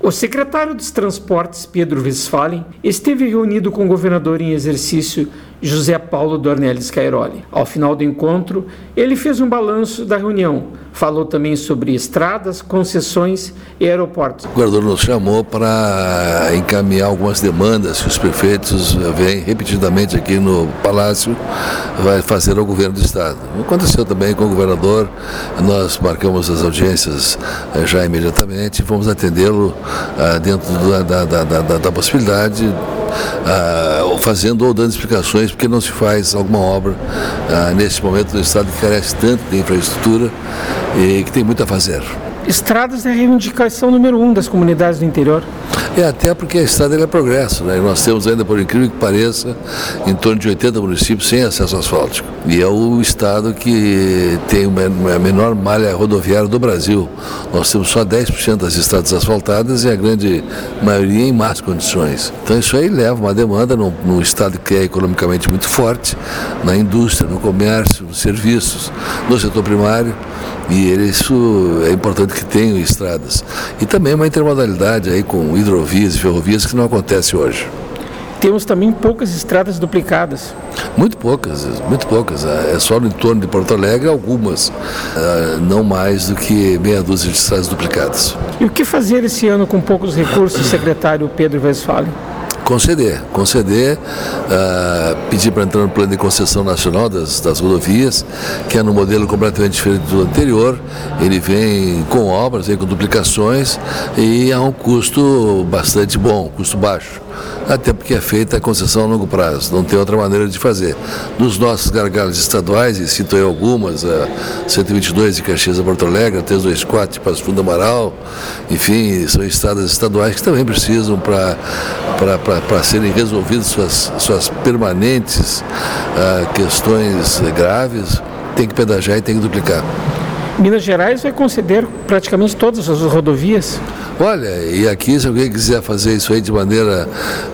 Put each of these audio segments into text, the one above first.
O secretário dos Transportes, Pedro Westphalen, esteve reunido com o governador em exercício, José Paulo Dornelles Cairoli. Ao final do encontro, ele fez um balanço da reunião. Falou também sobre estradas, concessões e aeroportos. O governador nos chamou para encaminhar algumas demandas que os prefeitos vêm repetidamente aqui no Palácio vai fazer ao governo do Estado. Aconteceu também com o governador, nós marcamos as audiências já imediatamente, fomos atendê-lo dentro da possibilidade, fazendo ou dando explicações porque não se faz alguma obra nesse momento no Estado que carece tanto de infraestrutura e que tem muito a fazer. Estradas é a reivindicação número 1 das comunidades do interior. Até porque a estrada é progresso, né? Nós temos ainda, por incrível que pareça, em torno de 80 municípios sem acesso asfáltico. E é o estado que tem a menor malha rodoviária do Brasil. Nós temos só 10% das estradas asfaltadas e a grande maioria em más condições. Então isso aí leva uma demanda num estado que é economicamente muito forte, na indústria, no comércio, nos serviços, no setor primário. E isso é importante que tenham estradas. E também uma intermodalidade aí com hidrovias e ferrovias que não acontece hoje. Temos também poucas estradas duplicadas. Muito poucas. É só no entorno de Porto Alegre algumas, não mais do que meia dúzia de estradas duplicadas. E o que fazer esse ano com poucos recursos, secretário Pedro Westphalen? Conceder, pedir para entrar no plano de concessão nacional das rodovias, que é num modelo completamente diferente do anterior. Ele vem com obras, vem com duplicações e a um custo bastante bom, custo baixo. Até porque é feita a concessão a longo prazo, não tem outra maneira de fazer. Nos nossos gargalos estaduais, e cito aí algumas, a 122 de Caxias a Porto Alegre, a 324 de Passo Fundo Amaral, enfim, são estradas estaduais que também precisam para serem resolvidas suas permanentes questões graves, tem que pedagiar e tem que duplicar. Minas Gerais vai conceder praticamente todas as rodovias? Olha, e aqui se alguém quiser fazer isso aí de maneira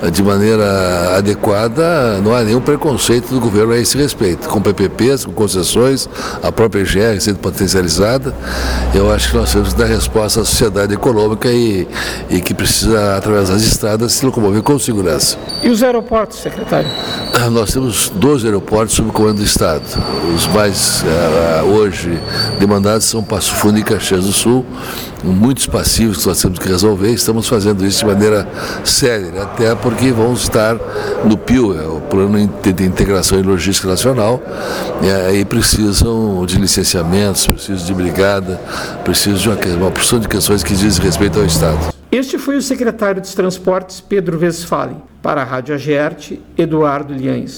adequada, não há nenhum preconceito do governo a esse respeito. Com PPPs, com concessões, a própria EGR sendo potencializada, eu acho que nós temos que dar resposta à sociedade econômica e que precisa, através das estradas, se locomover com segurança. E os aeroportos, secretário? Nós temos 12 aeroportos sob comando do Estado. Os mais, hoje, demandados são Passo Fundo e Caxias do Sul, muitos passivos que nós temos que resolver. Estamos fazendo isso de maneira séria, até porque vamos estar no PIO, o Plano de Integração e Logística Nacional, e precisam de licenciamentos, precisam de brigada, precisam de uma porção de questões que dizem respeito ao Estado. Este foi o secretário dos Transportes, Pedro Westphalen. Para a Rádio Agerte, Eduardo Liães.